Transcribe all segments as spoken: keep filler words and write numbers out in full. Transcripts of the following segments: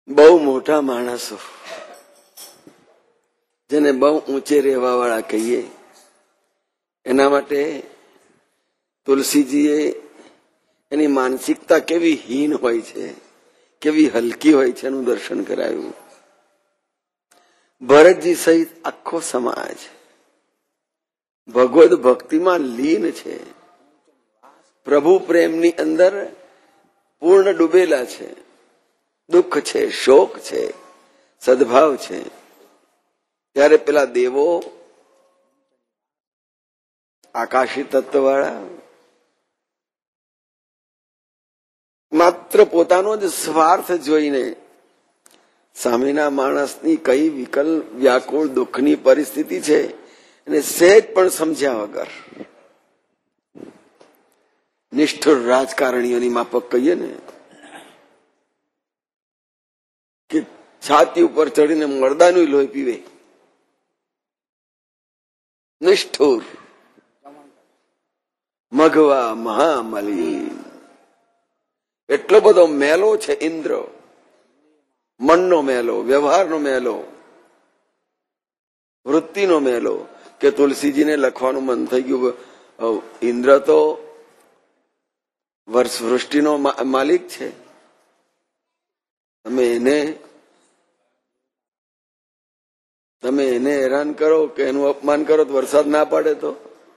બહુ મોટા માણસો જેને બહુ ઊંચે રહેવા વાળા કહીએ, એના માટે તુલસીજીએ એની માનસિકતા કેવી હીન હોય છે, કેવી હલકી હોય છે એનું દર્શન કરાયું. ભરતજી સહિત આખો સમાજ ભગવદ ભક્તિમાં લીન છે, પ્રભુ પ્રેમની અંદર પૂર્ણ ડૂબેલા છે. દુઃખ છે, શોક છે, સદભાવ છે. ત્યારે પેલા દેવો આકાશી તત્વ વાળા માત્ર પોતાનો જ સ્વાર્થ જોઈને સામેના માણસની કઈ વિકલ વ્યાકુળ દુઃખની પરિસ્થિતિ છે એને સહેજ પણ સમજ્યા વગર નિષ્ઠુર રાજકારણીઓની માફક કહીએ ને કે છાતી ઉપર ચડીને મરદાનું લોહી પીવે, નિષ્ઠુર મઘવા મહામલિન. એટલો બધો મેલો છે ઇન્દ્ર, મનનો મેલો, વ્યવહારનો મેલો, વૃત્તિનો મેલો કે તુલસીજીને લખવાનું મન થઈ ગયું. ઇન્દ્ર તો વર્ષ વૃષ્ટિનો માલિક છે, તમે એને તમે એને હેરાન કરો કે એનું અપમાન કરો તો વરસાદ ના પડે તો.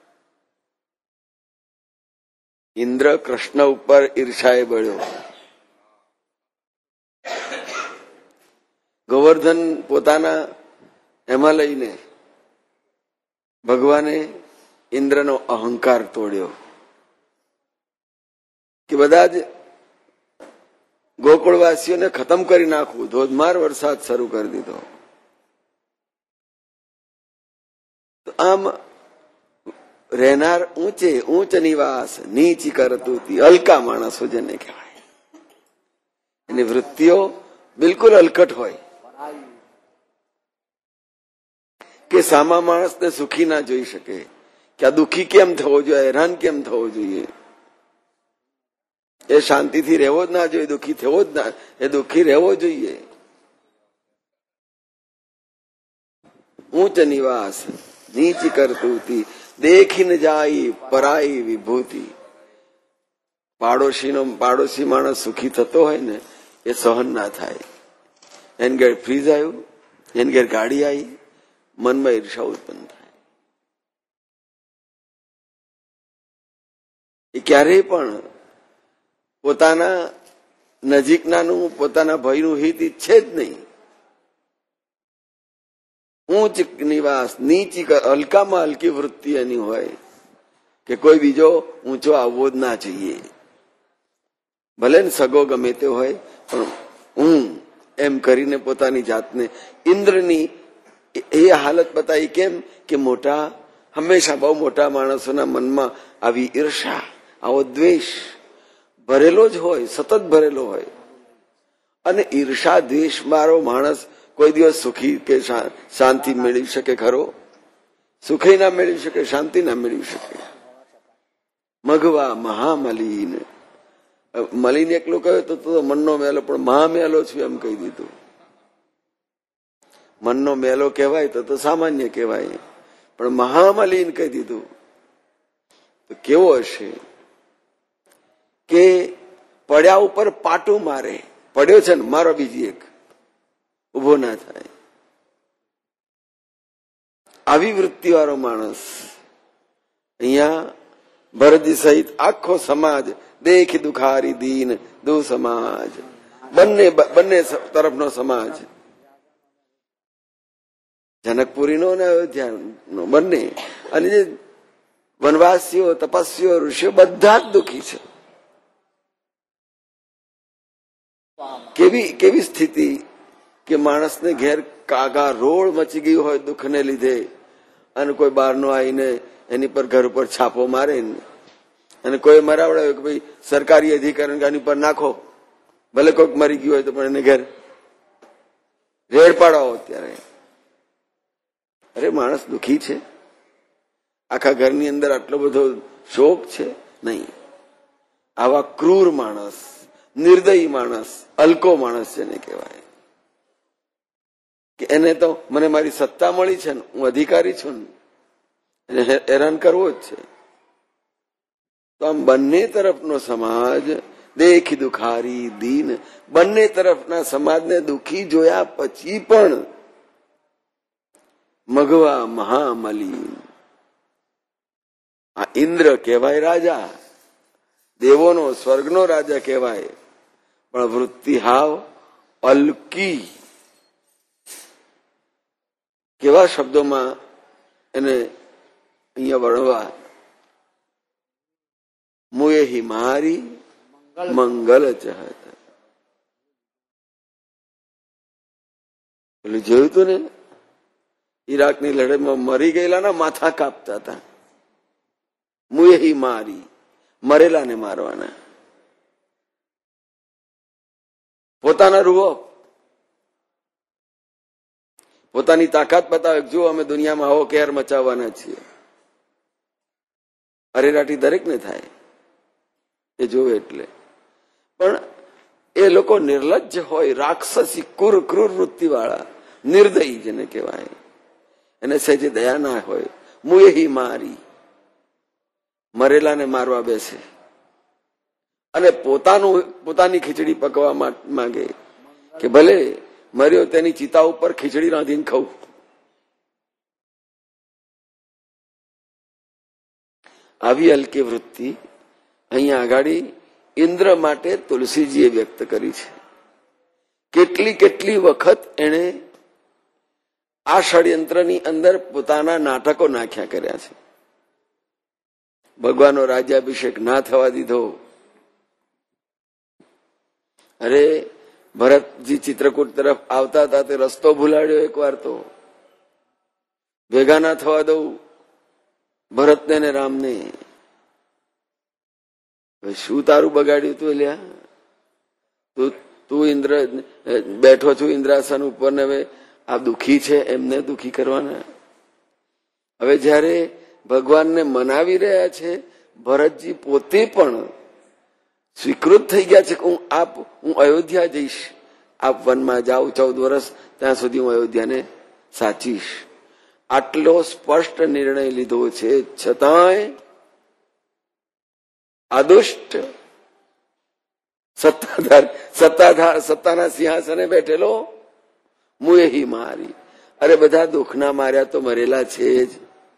ઇન્દ્ર કૃષ્ણ ઉપર ઈર્ષાએ બળ્યો. ગોવર્ધન પોતાના એમાં લઈને ભગવાને ઇન્દ્રનો અહંકાર તોડ્યો કે બધા જ ગોકુળવાસીઓને ખતમ કરી નાખવું. ધોધમાર વરસાદ શરૂ કરી દીધો. આમ રહેનાર ઊંચે ઊંચ નિવાસ નીચી કરતું હલકા માણસો જેને કહેવાય, એની વૃત્તિઓ બિલકુલ હલકટ હોય કે સામા માણસને સુખી ના જોઈ શકે કે આ દુઃખી કેમ થવો જોઈએ, હેરાન કેમ થવો જોઈએ. એ શાંતિથી રહેવો જ ના જોઈએ, દુઃખી થવો જ ના, એ દુઃખી રહેવો જોઈએ. ઊંચ નિવાસ નીચી કરતું દેખીને જાય પરાઈ વિભૂતિ. પાડોશીનો પાડોશી માણસ સુખી થતો હોય ને એ સહન ના થાય. એની ઘેર ફ્રીજ આવ્યું, એની ઘેર ગાડી આવી, મનમાં ઈર્ષા ઉત્પન્ન થાય. એ ક્યારેય પણ પોતાના નજીકનાનું પોતાના ભયનું હિત ઈચ્છે જ નહીં. ઊંચ નિવાસ નીચી હલકામાં હલકી વૃત્તિ એની હોય કે કોઈ બીજો ઊંચો આવવો જ ના જોઈએ. ભલે ને સગો ગમે તે હોય પણ હું એમ કરીને પોતાની જાતને ઇન્દ્રની એ હાલત બતાવી. કેમ કે મોટા હંમેશા બહુ મોટા માણસોના મનમાં આવી ઈર્ષા, આવો દ્વેષ ભરેલો જ હોય, સતત ભરેલો હોય. અને ઈર્ષા દ્વેષ મારો માણસ કોઈ દિવસ સુખી કે શાંતિ મેળવી શકે ખરો? સુખે ના મેળવી શકે, શાંતિ ના મેળવી શકે. મઘવા મહામલિન. મલિન એકલું કહ્યું તો મનનો મેલો, પણ મહામેલો છું એમ કહી દીધું. મનનો મેલો કહેવાય તો તો સામાન્ય કહેવાય, પણ મહામલિન કહી દીધું તો કેવો હશે કે પડ્યા ઉપર પાટું મારે. પડ્યો છે ને મારો બીજી એક ઉભો ના થાય. આવી વૃત્તિ વાળો માણસ અહીંયા ભરતજી સહિત આખો સમાજ દેખી દુખારી દીન દુ સમાજ, બંને બંને તરફનો સમાજ, જનકપુરીનો અને અયોધ્યાનો બંને. અને જે વનવાસીઓ, તપસ્વીઓ, ઋષિઓ બધા જ દુઃખી છે. કેવી કેવી સ્થિતિ કે માણસને ઘેર કાગા રોળ મચી ગયું હોય દુઃખને લીધે, અને કોઈ બહારનો આવીને એની પર ઘર ઉપર છાપો મારે અને કોઈ મરાવડાવે કે ભાઈ સરકારી અધિકારી આની પર નાખો, ભલે કોઈક મરી ગયું હોય તો પણ એને ઘેર રેડ પાડો. ત્યારે અરે માણસ દુઃખી છે, આખા ઘરની અંદર આટલો બધો શોક છે નહીં. આવા ક્રૂર માણસ, નિર્દયી માણસ, હલકો માણસ જેને કહેવાય, કે એને તો મને મારી સત્તા મળી છે ને, હું અધિકારી છું ને, એને હેરાન કરવો જ છે. તો આમ બંને તરફનો સમાજ દેખી દુખારી દીન, બંને તરફના સમાજને દુખી જોયા પછી પણ મઘવા મહામલીન. આ ઇન્દ્ર કહેવાય રાજા, દેવોનો સ્વર્ગનો રાજા કહેવાય, પણ વૃત્તિ હાવ અલકી. કેવા શબ્દોમાં એને અહીંયા વર્ણવા, મુએ હિ મારી મંગલ ચાહત. પેલું જોયું તું ને, ઈરાકની લડાઈમાં મરી ગયેલા માથા કાપતા હતા. મુએ હિ મારી, મરેલાને મારવાના. પોતાના રૂહો, પોતાની તાકાત બતાવે, જો અમે દુનિયામાં આવો કેર મચાવવાના છીએ. અરેરાટી દરેકને થાય એ જોવે એટલે. પણ એ લોકો નિર્લજ્જ હોય, રાક્ષસી કુર ક્રૂર વૃત્તિ વાળા, નિર્દયી જેને કહેવાય, એને સહેજે દયા ના હોય. મુએ હિ મારી, મરેલાને મારવા બેસે અને પોતાનું પોતાની ખીચડી પકવા માંગે કે ભલે મર્યો તેની ચિતા ઉપર ખીચડી રાંધીને ખાવું. આવી હલકી વૃત્તિ અહીંયા આગાડી ઇન્દ્ર માટે તુલસીજીએ વ્યક્ત કરી છે. કેટલી કેટલી વખત એણે આ ષડયંત્રની અંદર પોતાના નાટકો નાખ્યા કર્યા છે. ભગવાનનો રાજ્યાભિષેક ના થવા દીધો. અરે ભરતજી ચિત્રકૂટ તરફ આવતા હતા, તે રસ્તો ભૂલાડ્યો એક વાર, તો ભેગા ના થવા દઉં ભરતને ને રામને. શું તારું બગાડ્યું તું લ્યા? તું તું ઇન્દ્ર બેઠો છું ઇન્દ્રાસન ઉપર ને હવે આ દુખી છે એમને દુખી કરવાના. હવે જયારે ભગવાનને મનાવી રહ્યા છે, ભરતજી પોતે પણ સ્વીકૃત થઈ ગયા છે કે હું આપ હું અયોધ્યા જઈશ, આપ વનમાં જાઉં ચૌદ વર્ષ, ત્યાં સુધી હું અયોધ્યાને સાચીશ. આટલો સ્પષ્ટ નિર્ણય લીધો છે, છતાંય આદુષ્ટ સત્તાધાર સત્તાધાર સત્તાના સિંહાસને બેઠેલો મુએ હિ મારી. અરે બધા દુઃખના માર્યા તો મરેલા છે જ,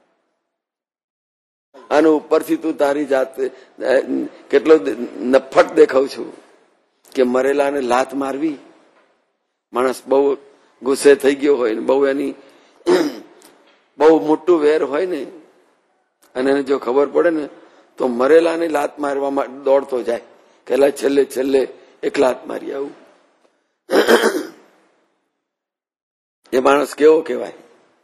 અને ઉપરથી તું તારી જાતે કેટલો નફટ દેખાવ છું કે મરેલાને લાત મારવી. માણસ બહુ ગુસ્સે થઈ ગયો હોય ને, બહુ એની બહુ મોટું વેર હોય ને, અને એને જો ખબર પડે ને તો મરેલાને લાત મારવામાં દોડતો જાય, પેલા છેલ્લે છેલ્લે એક લાત મારી આવું. એ માણસ કેવો કહેવાય?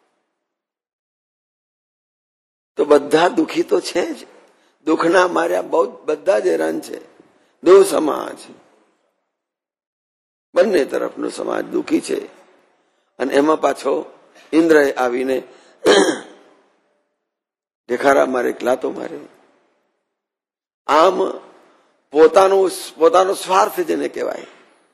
તો બધા દુઃખી તો છે જ, દુઃખના માર્યા બહુ બધા જ હેરાન છે. દો સમાજ, બંને તરફનો સમાજ દુઃખી છે. અને એમાં પાછો ઇન્દ્રએ આવીને ઢેખારા મારે, લાતો મારે. આમ પોતાનું પોતાનો સ્વાર્થ જેને કહેવાય,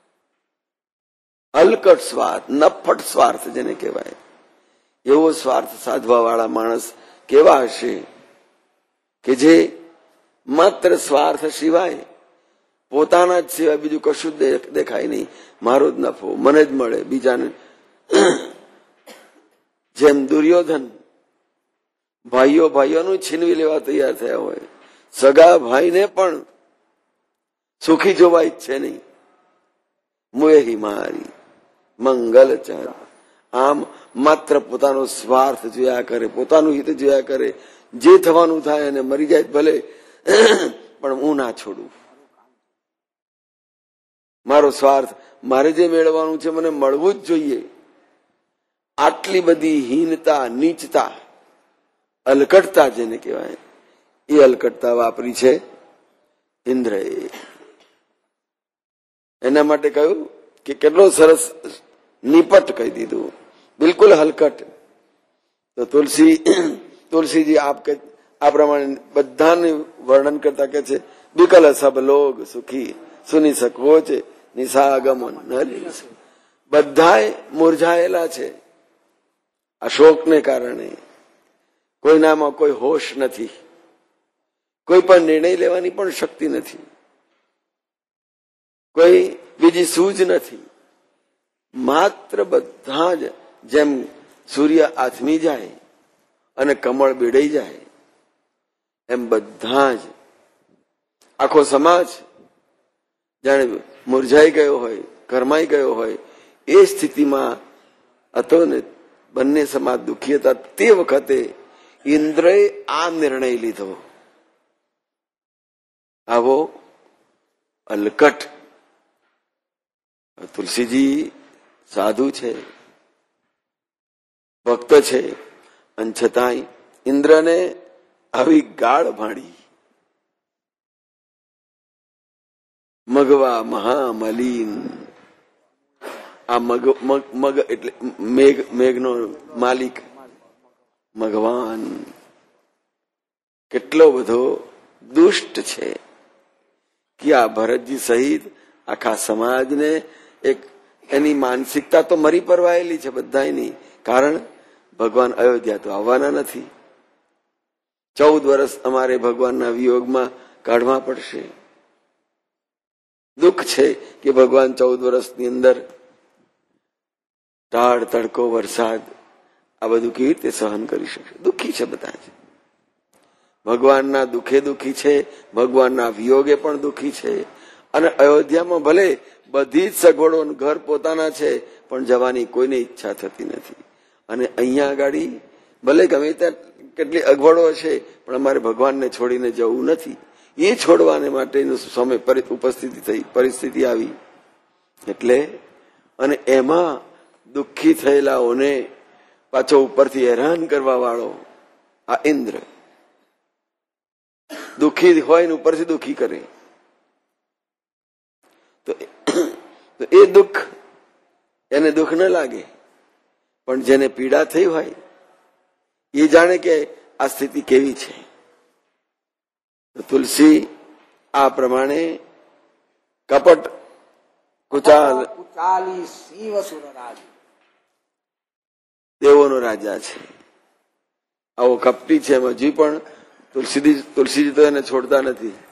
હલકટ સ્વાર્થ, નફટ સ્વાર્થ જેને કહેવાય, એવો સ્વાર્થ સાધવા વાળા માણસ કેવા હશે કે જે માત્ર સ્વાર્થ સિવાય, પોતાના જ સિવાય બીજું કશું જ દેખાય નહીં. મારો જ નફો, મને જ મળે, બીજાને. જેમ દુર્યોધન ભાઈઓ ભાઈઓનું છીનવી લેવા તૈયાર થયા હોય, સગા ભાઈને પણ સુખી જોવા ઈચ્છે નહીં. મુએ હિ મારી મંગલ ચાર. આમ માત્ર પોતાનો સ્વાર્થ જોયા કરે, પોતાનું હિત જોયા કરે. જે થવાનું થાય અને મરી જાય ભલે, પણ હું ના છોડું. મારો સ્વાર્થ, મારે જે મેળવવાનું છે મને મળવું જ જોઈએ. આટલી બધી હીનતા, નીચતા, અલકટતા જેને કહેવાય, એ અલકટતા વાપરી છે ઇન્દ્રએ. એના માટે કહ્યું કે કેટલો સરસ નિપટ કહી દીધું, બિલકુલ હલકટ. તો તુલસી તુલસીજી આપ કે આ પ્રમાણે બધાને વર્ણન કરતા કે છે, વિકલ સબ લોગ સુખી સુની શકો છે નિશાગમન. બધાય મુરઝાયેલા છે, આ શોકને કારણે કોઈનામાં કોઈ હોશ નથી, કોઈ પણ નિર્ણય લેવાની પણ શક્તિ નથી, કોઈ બીજી સૂઝ નથી. માત્ર બધા જ જેમ સૂર્ય આથમી જાય અને કમળ બીડાઈ જાય એમ બધા જ આખો સમાજ જાણે મુરઝાઈ ગયો હોય, કરમાઈ ગયો હોય એ સ્થિતિમાં હતો ને બંને સમાજ દુઃખી હતા. તે વખતે ઇન્દ્રએ આ નિર્ણય લીધો, આવો અલકટ. તુલસીજી સાધુ છે, ભક્ત છે, અને છતાંય ઇન્દ્રને આવી ગાળ ભાડી. મગવા મહામલીન, આ મગ મગ મગ એટલે મેઘ, મેઘનો માલિક ભગવાન કેટલો બધો દુષ્ટ છે કે આ ભરતજી સહિત આખા સમાજને એક એની માનસિકતા તો મરી પરવાયેલી છે બધાની. કારણ ભગવાન અયોધ્યા તો આવવાના નથી. ચૌદ વર્ષ અમારે ભગવાનના વિયોગમાં કાઢવા પડશે. દુઃખ છે કે ભગવાન ચૌદ વર્ષની અંદર ટાળ, તડકો, વરસાદ આ બધું કેવી રીતે સહન કરી શકશે? દુઃખી છે બધા જ. ભગવાનના દુઃખે દુઃખી છે, ભગવાનના વિયોગે પણ દુઃખી છે. અને અયોધ્યામાં ભલે બધી જ સગવડો, ઘર પોતાના છે, પણ જવાની કોઈને ઈચ્છા થતી નથી. અને અહીંયા આગળ ભલે ગમે ત્યાં કેટલી અગવડો છે, પણ અમારે ભગવાનને છોડીને જવું નથી. એ છોડવાને માટેનો સમય ઉપસ્થિતિ થઈ, પરિસ્થિતિ આવી. એટલે અને એમાં દુઃખી થયેલાઓને પાછો ઉપરથી હેરાન કરવા વાળો આ ઇન્દ્ર દુઃખી હોય ને ઉપરથી દુઃખી કરે. તો એ દુઃખ એને દુઃખ ન લાગે, પણ જેને પીડા થઈ હોય એ જાણે કે આ સ્થિતિ કેવી છે. તુલસી આ પ્રમાણે કપટ કુચાલ દેવોનો રાજા છે, આવો કપટી છે. એમ હજી પણ તુલસીજી તુલસીજી તો એને છોડતા નથી.